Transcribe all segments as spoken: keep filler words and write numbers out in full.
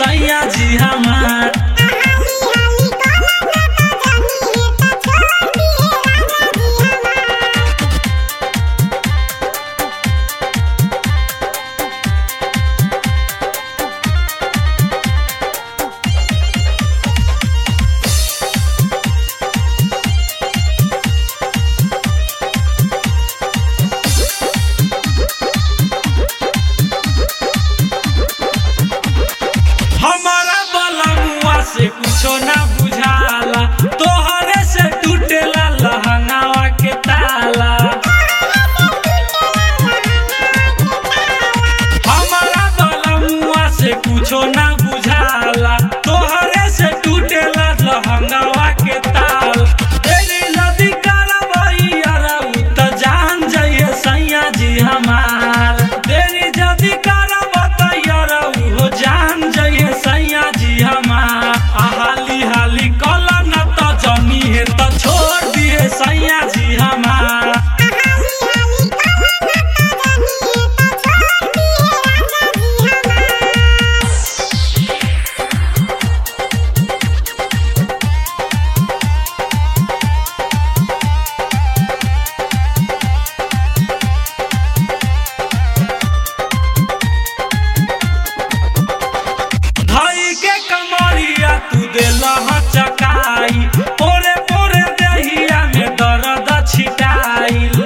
सैया जी हमार। से कुछो ना बुझाला तोहरे से टूटेला लहंगावा के ताला। हमारा बलमुआ से कुछो ना बुझाला तोहरे से टूटेला लहंगावा के ताल। तेरी नदी करवई अरऊ त जान जाइए सैया जी हमार। तेरी जदी करवई अरऊ हो जान जाइए सैया जी हमार। हाली हाली कला न तो जमी है तो छोड़ दिए सैया जी हमार। तू देलह चकाई पोरे पोरे देहिया में दर्द छिटाइल।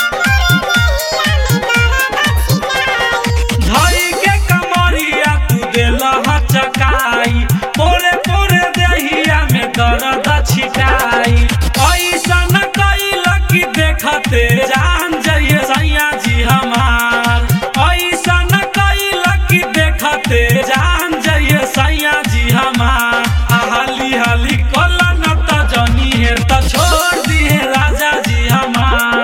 धई के कमरिया तू देलह चकाई पोरे पोरे देहिया में दर्द छिटाइल। ऐसन कइल कि देखते जान जाइए सैया जी हमार। ऐसन कइल कि देखते जान जाइए सैया जी हमार। हाली हाली कला न तो जनी है तो छोड़ दिए राजा जी हमार।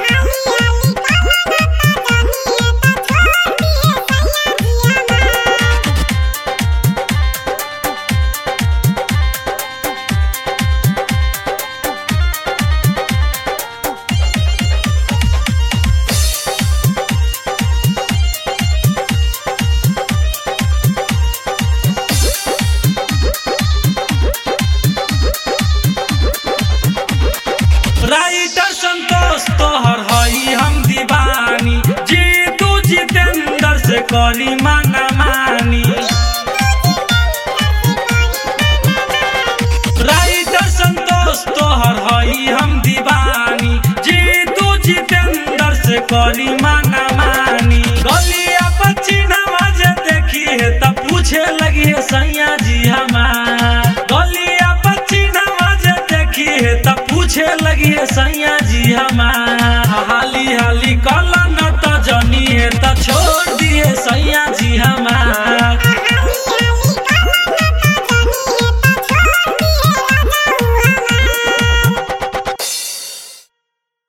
राइटर संतोष तोहर हई हम दीवानी जीतू जितेंद्र से करी माना मानी। राइटर संतोष तोहर हई हम दीवानी जीतू जितेंद्र से करी माना मानी। गलिया पछिना जे देखी है तब पूछे लगी है सैया